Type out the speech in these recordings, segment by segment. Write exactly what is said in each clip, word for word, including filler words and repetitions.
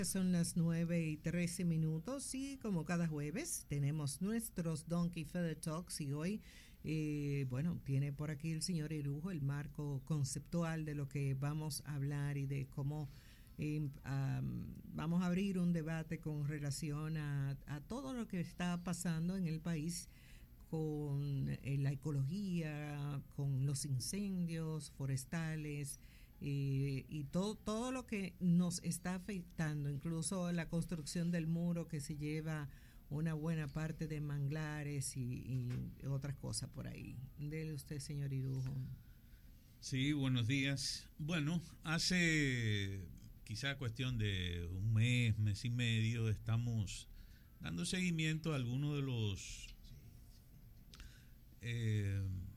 Son las nueve y trece minutos y como cada jueves tenemos nuestros Donkey Feather Talks y hoy, eh, bueno, tiene por aquí el señor Irujo el marco conceptual de lo que vamos a hablar y de cómo eh, um, vamos a abrir un debate con relación a, a todo lo que está pasando en el país con eh, la ecología, con los incendios forestales, eh, y todo, todo lo que nos está afectando, incluso la construcción del muro que se lleva una buena parte de manglares y, y otras cosas por ahí. Dele usted, señor Irujo. Sí, buenos días. Bueno, hace quizá cuestión de un mes, mes y medio, estamos dando seguimiento a algunos de los eh,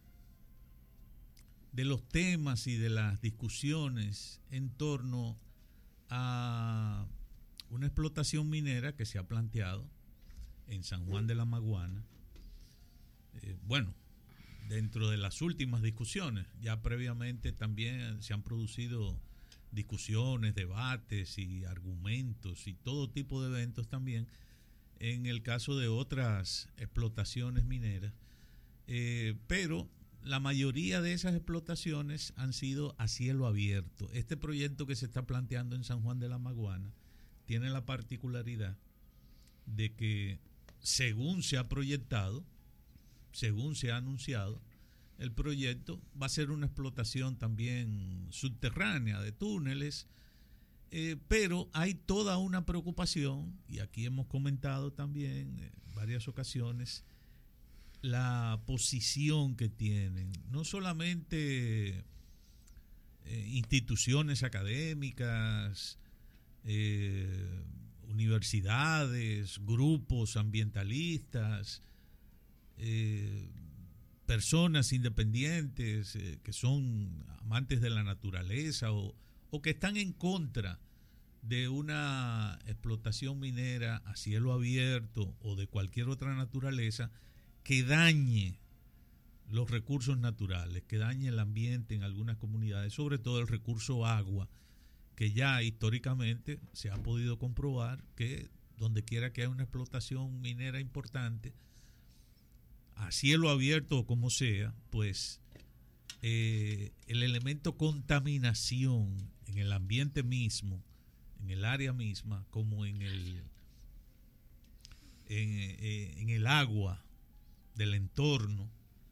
de los temas y de las discusiones en torno a una explotación minera que se ha planteado en San Juan de la Maguana. Eh, bueno, dentro de las últimas discusiones, ya previamente también se han producido discusiones, debates y argumentos y todo tipo de eventos también en el caso de otras explotaciones mineras, eh, pero la mayoría de esas explotaciones han sido a cielo abierto. Este proyecto que se está planteando en San Juan de la Maguana tiene la particularidad de que, según se ha proyectado, según se ha anunciado, el proyecto va a ser una explotación también subterránea de túneles, eh, pero hay toda una preocupación, y aquí hemos comentado también en varias ocasiones, la posición que tienen, no solamente eh, instituciones académicas, eh, universidades, grupos ambientalistas, eh, personas independientes eh, que son amantes de la naturaleza o, o que están en contra de una explotación minera a cielo abierto o de cualquier otra naturaleza que dañe los recursos naturales, que dañe el ambiente en algunas comunidades, sobre todo el recurso agua, que ya históricamente se ha podido comprobar que donde quiera que haya una explotación minera importante, a cielo abierto o como sea, pues eh, el elemento contaminación en el ambiente mismo, en el área misma, como en el, en, eh, en el agua del entorno,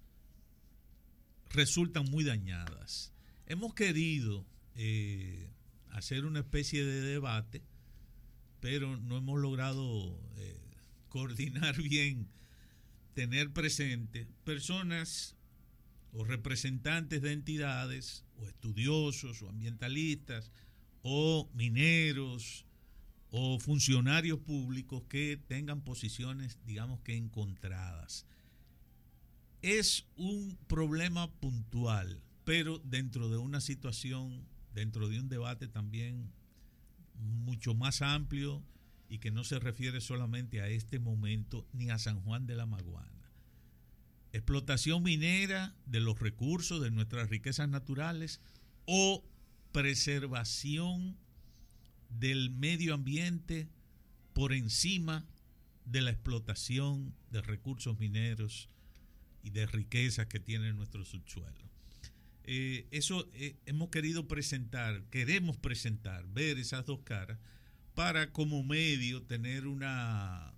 resultan muy dañadas. Hemos querido eh, hacer una especie de debate, pero no hemos logrado eh, coordinar bien, tener presente personas o representantes de entidades o estudiosos o ambientalistas o mineros o funcionarios públicos que tengan posiciones, digamos que encontradas. Es un problema puntual, pero dentro de una situación, dentro de un debate también mucho más amplio y que no se refiere solamente a este momento ni a San Juan de la Maguana. Explotación minera de los recursos, de nuestras riquezas naturales o preservación del medio ambiente por encima de la explotación de recursos mineros y de riquezas que tiene nuestro subsuelo. Eh, eso eh, hemos querido presentar, queremos presentar, ver esas dos caras para como medio tener una,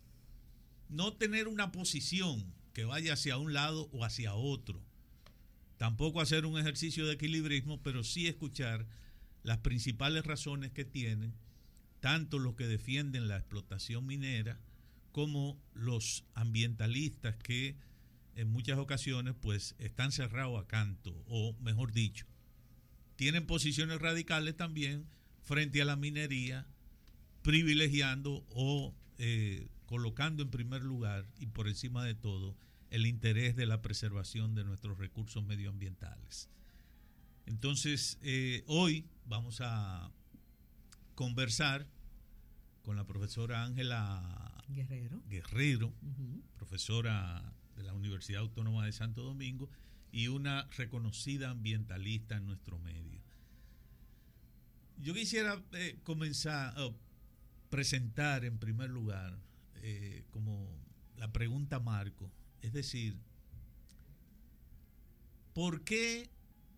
no tener una posición que vaya hacia un lado o hacia otro, tampoco hacer un ejercicio de equilibrismo, pero sí escuchar las principales razones que tienen tanto los que defienden la explotación minera como los ambientalistas que en muchas ocasiones pues están cerrados a canto, o mejor dicho, tienen posiciones radicales también frente a la minería, privilegiando o eh, colocando en primer lugar y por encima de todo el interés de la preservación de nuestros recursos medioambientales. Entonces, eh, hoy vamos a conversar con la profesora Ángela Guerrero, Guerrero uh-huh. profesora de la Universidad Autónoma de Santo Domingo y una reconocida ambientalista en nuestro medio. Yo quisiera eh, comenzar, oh, presentar en primer lugar eh, como la pregunta marco, es decir, ¿por qué?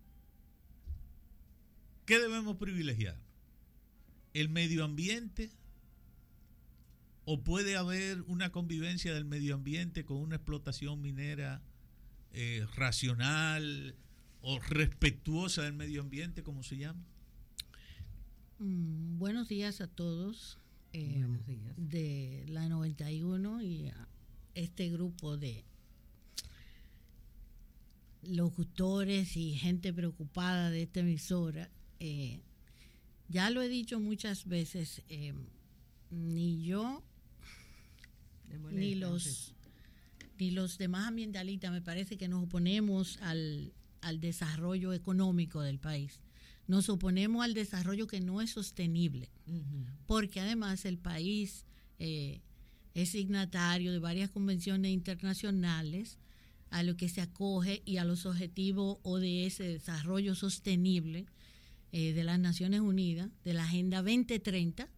¿Qué debemos privilegiar? ¿El medio ambiente? ¿O puede haber una convivencia del medio ambiente con una explotación minera eh, racional o respetuosa del medio ambiente, como se llama? Mm, buenos días a todos eh, buenos días. De la noventa y uno y a este grupo de locutores y gente preocupada de esta emisora. Eh, ya lo he dicho muchas veces, eh, ni yo ni los ni los demás ambientalistas me parece que nos oponemos al, al desarrollo económico del país. Nos oponemos al desarrollo que no es sostenible, uh-huh. porque además el país eh, es signatario de varias convenciones internacionales a lo que se acoge y a los objetivos O D S de desarrollo sostenible eh, de las Naciones Unidas, de la Agenda veinte treinta,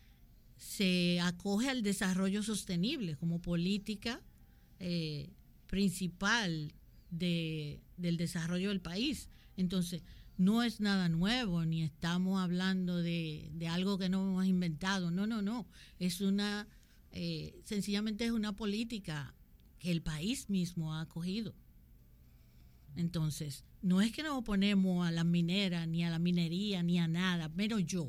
se acoge al desarrollo sostenible como política eh, principal de, del desarrollo del país. Entonces, no es nada nuevo, ni estamos hablando de, de algo que no hemos inventado. No, no, no. Es una, eh, sencillamente es una política que el país mismo ha acogido. Entonces, no es que nos oponemos a la minera, ni a la minería, ni a nada, pero yo,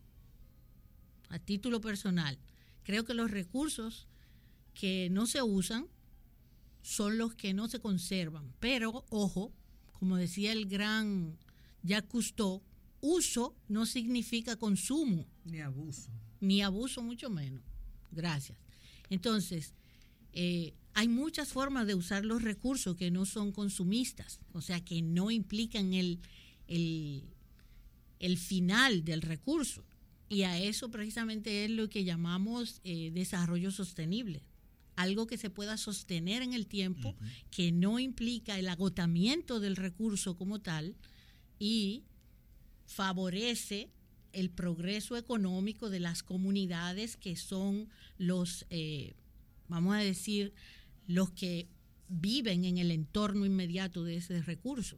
a título personal, creo que los recursos que no se usan son los que no se conservan. Pero, ojo, como decía el gran Jacques Cousteau, uso no significa consumo. Ni abuso. Ni abuso, mucho menos. Gracias. Entonces, eh, hay muchas formas de usar los recursos que no son consumistas, o sea, que no implican el, el, el final del recurso. Y a eso precisamente es lo que llamamos eh, desarrollo sostenible. Algo que se pueda sostener en el tiempo, uh-huh. que no implica el agotamiento del recurso como tal y favorece el progreso económico de las comunidades que son los, eh, vamos a decir, los que viven en el entorno inmediato de ese recurso.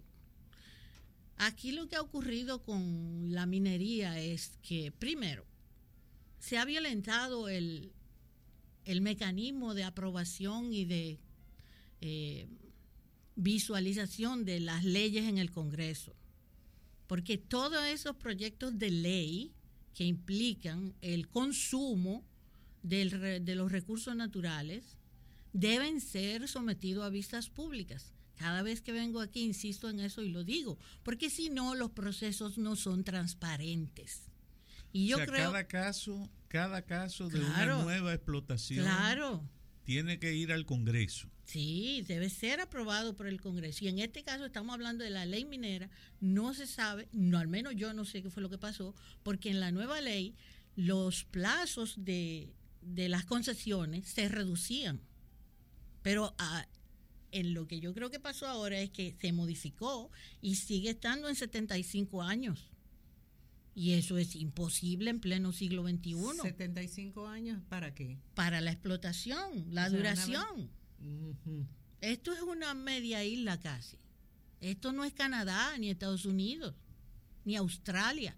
Aquí lo que ha ocurrido con la minería es que, primero, se ha violentado el, el mecanismo de aprobación y de eh, visualización de las leyes en el Congreso, porque todos esos proyectos de ley que implican el consumo del, de los recursos naturales deben ser sometidos a vistas públicas. Cada vez que vengo aquí insisto en eso y lo digo, porque si no los procesos no son transparentes. Y yo o sea, creo cada caso, cada caso de claro, una nueva explotación claro. tiene que ir al Congreso. Sí, debe ser aprobado por el Congreso. Y en este caso estamos hablando de la ley minera. No se sabe, no, al menos yo no sé qué fue lo que pasó, porque en la nueva ley los plazos de, de las concesiones se reducían. Pero a En lo que yo creo que pasó ahora es que se modificó y sigue estando en setenta y cinco años. Y eso es imposible en pleno siglo veintiuno. ¿setenta y cinco años para qué? Para la explotación, la o sea, duración. Una... Uh-huh. Esto es una media isla casi. Esto no es Canadá, ni Estados Unidos, ni Australia.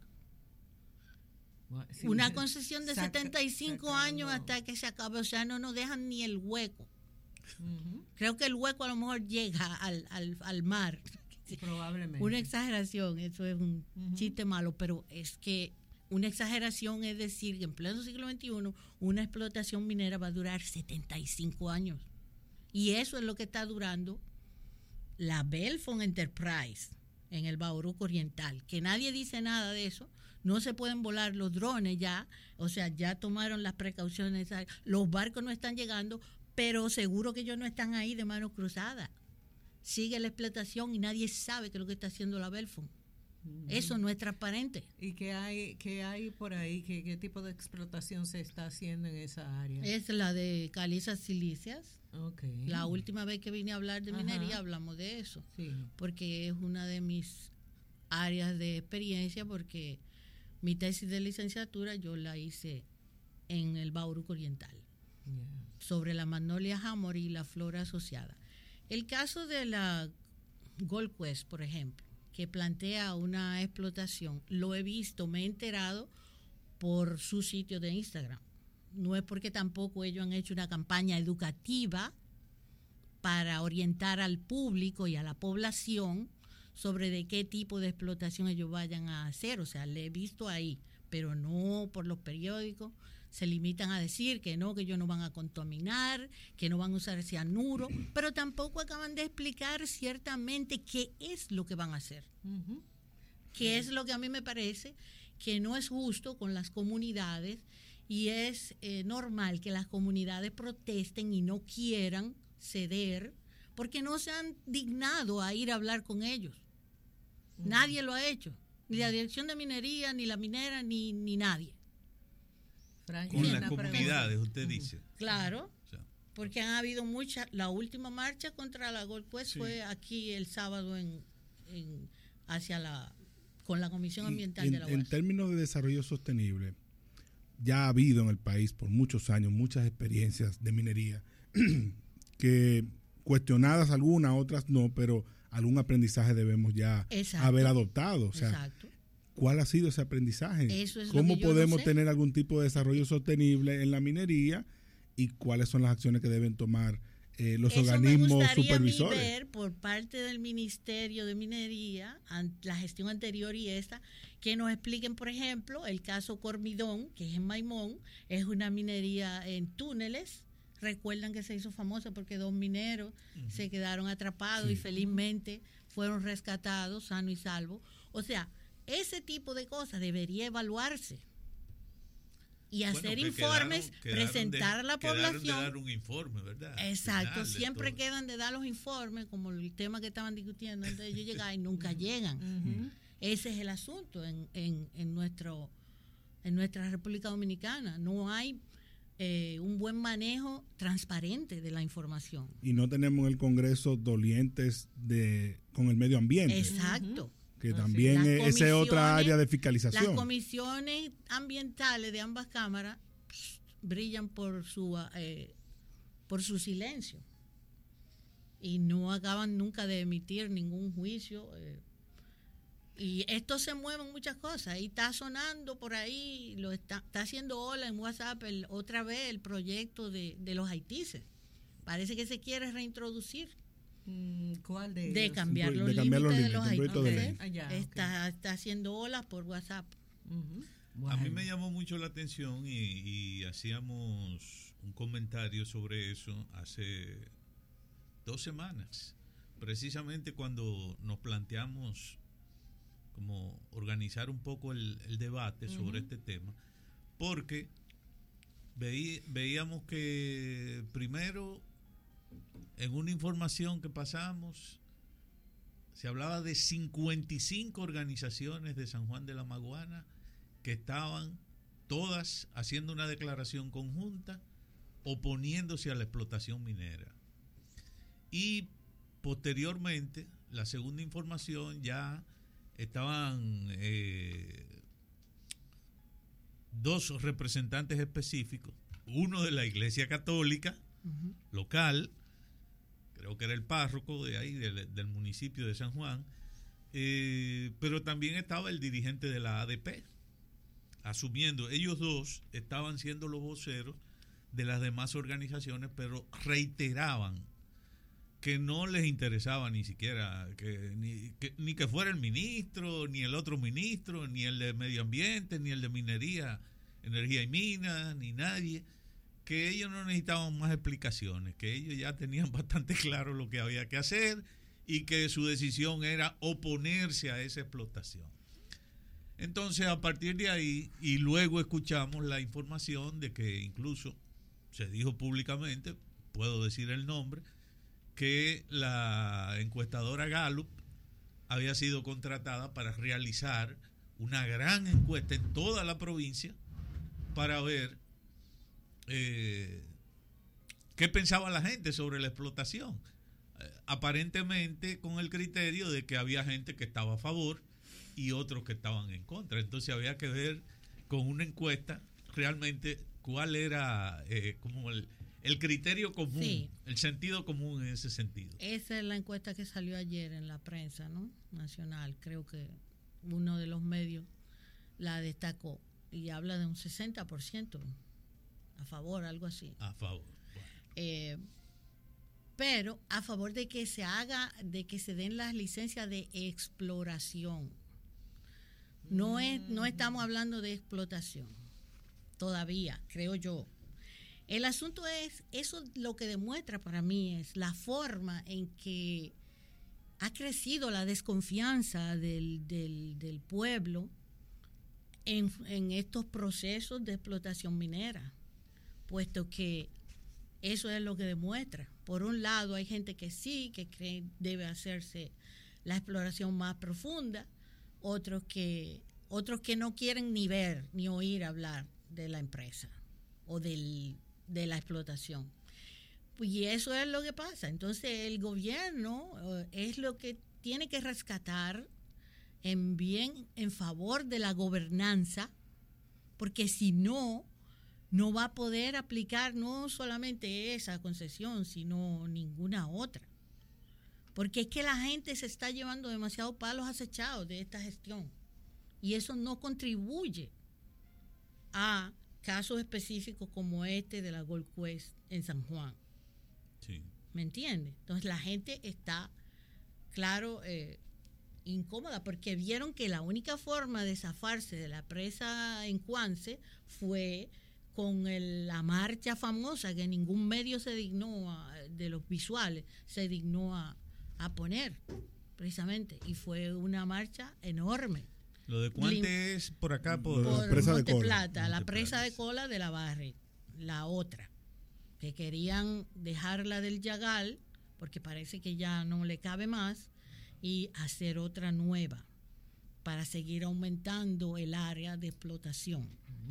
Bueno, sí, una concesión de saca, setenta y cinco sacando... años hasta que se acabe. O sea, no nos dejan ni el hueco. Uh-huh. Creo que el hueco a lo mejor llega al, al, al mar. Probablemente. Una exageración, eso es un uh-huh. chiste malo, pero es que una exageración es decir que en pleno siglo veintiuno una explotación minera va a durar setenta y cinco años. Y eso es lo que está durando la Belfont Enterprise en el Bauruco Oriental, que nadie dice nada de eso. No se pueden volar los drones ya, o sea, ya tomaron las precauciones necesarias. Los barcos no están llegando, pero seguro que ellos no están ahí de manos cruzadas. Sigue la explotación y nadie sabe qué es lo que está haciendo la Belfont. Uh-huh. Eso no es transparente. ¿Y qué hay, qué hay por ahí? ¿Qué, ¿Qué tipo de explotación se está haciendo en esa área? Es la de calizas silíceas. Okay. La última vez que vine a hablar de minería Ajá. hablamos de eso. Sí. Porque es una de mis áreas de experiencia, porque mi tesis de licenciatura yo la hice en el Bauruco Oriental, Yeah. sobre la Magnolia Hammock y la flora asociada. El caso de la Gold Quest, por ejemplo, que plantea una explotación, lo he visto, me he enterado por su sitio de Instagram. No es porque tampoco ellos han hecho una campaña educativa para orientar al público y a la población sobre de qué tipo de explotación ellos vayan a hacer. O sea, le he visto ahí, pero no por los periódicos. Se limitan a decir que no, que ellos no van a contaminar, que no van a usar cianuro, pero tampoco acaban de explicar ciertamente qué es lo que van a hacer. Uh-huh. Que es lo que a mí me parece que no es justo con las comunidades, y es eh, normal que las comunidades protesten y no quieran ceder porque no se han dignado a ir a hablar con ellos. Uh-huh. Nadie lo ha hecho, ni la Dirección de Minería, ni la minera, ni, ni nadie. Con las comunidades, usted dice. Claro, porque han habido muchas. La última marcha contra la Gold Quest sí. fue aquí el sábado en, en hacia la con la Comisión Ambiental en, de la U A S. En términos de desarrollo sostenible, ya ha habido en el país por muchos años muchas experiencias de minería que cuestionadas algunas, otras no, pero algún aprendizaje debemos ya Exacto. haber adoptado. O sea, Exacto. ¿cuál ha sido ese aprendizaje? Eso es ¿Cómo lo que yo podemos no sé. tener algún tipo de desarrollo sostenible en la minería y cuáles son las acciones que deben tomar eh, los Eso organismos me gustaría supervisores? Ver por parte del Ministerio de Minería, la gestión anterior y esta, que nos expliquen, por ejemplo, el caso Cormidón, que es en Maimón, es una minería en túneles. Recuerdan que se hizo famosa porque dos mineros uh-huh. se quedaron atrapados sí. y felizmente fueron rescatados, sano y salvo. O sea, ese tipo de cosas debería evaluarse y hacer bueno, informes, quedaron, quedaron presentar de, a la población. De dar un informe, ¿verdad? Exacto, siempre quedan de dar los informes, como el tema que estaban discutiendo antes de yo llegar, y nunca llegan. Uh-huh. Ese es el asunto en, en, en, nuestro, en nuestra República Dominicana. No hay eh, un buen manejo transparente de la información. Y no tenemos en el Congreso dolientes de con el medio ambiente. Exacto. Uh-huh. Que también es, esa es otra área de fiscalización. Las comisiones ambientales de ambas cámaras pss, brillan por su eh, por su silencio y no acaban nunca de emitir ningún juicio. Eh, y esto se mueve en muchas cosas. Y está sonando por ahí, lo está, está haciendo ola en WhatsApp el, otra vez el proyecto de, de los haitises. Parece que se quiere reintroducir. ¿Cuál de ellos? De cambiar de los cambiar límites los de los límites, haitises. Ah, ya, está, okay. está haciendo olas por WhatsApp. Uh-huh. Wow. A mí me llamó mucho la atención y, y hacíamos un comentario sobre eso hace dos semanas, precisamente cuando nos planteamos como organizar un poco el, el debate uh-huh. sobre este tema, porque veí, veíamos que primero en una información que pasamos se hablaba de cincuenta y cinco organizaciones de San Juan de la Maguana que estaban todas haciendo una declaración conjunta oponiéndose a la explotación minera. Y posteriormente, la segunda información, ya estaban eh, dos representantes específicos, uno de la Iglesia Católica uh-huh. local, creo que era el párroco de ahí, del, del municipio de San Juan, eh, pero también estaba el dirigente de la A D P, asumiendo, ellos dos estaban siendo los voceros de las demás organizaciones, pero reiteraban que no les interesaba ni siquiera que ni, que ni que fuera el ministro, ni el otro ministro, ni el de medio ambiente, ni el de minería, energía y minas, ni nadie, que ellos no necesitaban más explicaciones, que ellos ya tenían bastante claro lo que había que hacer y que su decisión era oponerse a esa explotación. Entonces, a partir de ahí, y luego escuchamos la información de que incluso se dijo públicamente, puedo decir el nombre, que la encuestadora Gallup había sido contratada para realizar una gran encuesta en toda la provincia para ver eh, qué pensaba la gente sobre la explotación. Eh, aparentemente con el criterio de que había gente que estaba a favor y otros que estaban en contra. Entonces había que ver con una encuesta realmente cuál era eh, como el, el criterio común, sí. el sentido común en ese sentido. Esa es la encuesta que salió ayer en la prensa, ¿no? Nacional. Creo que uno de los medios la destacó y habla de un sesenta por ciento a favor, algo así. A favor. Bueno. Eh, pero a favor de que se haga, de que se den las licencias de exploración. No es, no estamos hablando de explotación todavía, creo yo. El asunto es, eso lo que demuestra para mí es la forma en que ha crecido la desconfianza del, del, del pueblo en, en estos procesos de explotación minera, puesto que eso es lo que demuestra. Por un lado, hay gente que sí, que cree debe hacerse la exploración más profunda, otros que, otros que no quieren ni ver ni oír hablar de la empresa o del, de la explotación. Y eso es lo que pasa. Entonces, el gobierno uh, es lo que tiene que rescatar en bien, en favor de la gobernanza, porque si no, no va a poder aplicar no solamente esa concesión, sino ninguna otra. Porque es que la gente se está llevando demasiados palos acechados de esta gestión. Y eso no contribuye a casos específicos como este de la Gold Quest en San Juan. Sí. ¿Me entiendes? Entonces la gente está, claro, eh, incómoda porque vieron que la única forma de zafarse de la presa en Cuance fue con el, la marcha famosa que ningún medio se dignó a, de los visuales se dignó a, a poner precisamente, y fue una marcha enorme. Lo de Cuante es por acá por, por la presa Monte de Cola. Plata, Monte la presa Plata. de Cola de la Barre, la otra que querían dejarla del Yagal porque parece que ya no le cabe más y hacer otra nueva para seguir aumentando el área de explotación.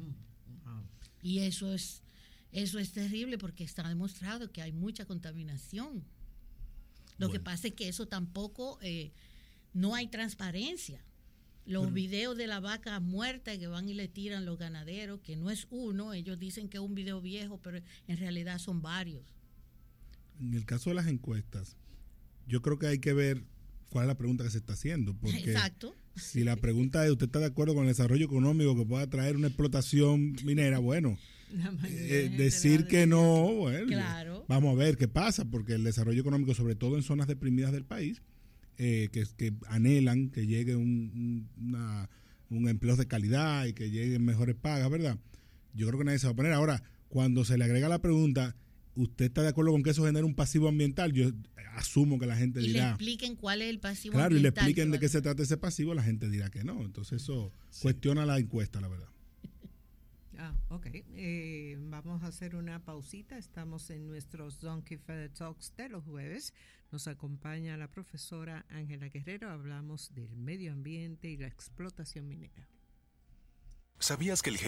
Y eso es eso es terrible porque está demostrado que hay mucha contaminación. Lo Bueno. que pasa es que eso tampoco, eh, no hay transparencia. Los Bueno. videos de la vaca muerta que van y le tiran los ganaderos, que no es uno, ellos dicen que es un video viejo, pero en realidad son varios. En el caso de las encuestas, yo creo que hay que ver cuál es la pregunta que se está haciendo. Porque Exacto. si la pregunta es, ¿usted está de acuerdo con el desarrollo económico que pueda traer una explotación minera? Bueno, eh, decir que no, bueno, Claro. vamos a ver qué pasa, porque el desarrollo económico, sobre todo en zonas deprimidas del país, eh, que, que anhelan que llegue un, un, una, un empleo de calidad y que lleguen mejores pagas, ¿verdad? Yo creo que nadie se va a poner. Ahora, cuando se le agrega la pregunta, ¿usted está de acuerdo con que eso genera un pasivo ambiental? Yo asumo que la gente Y dirá... le expliquen cuál es el pasivo Claro, y le ambiental expliquen que de va qué a se tener. trata ese pasivo, la gente dirá que no. Entonces eso Sí. cuestiona la encuesta, la verdad. Ah, ok. Eh, vamos a hacer una pausita. Estamos en nuestros Donkey Feather Talks de los jueves. Nos acompaña la profesora Ángela Guerrero. Hablamos del medio ambiente y la explotación minera. ¿Sabías que el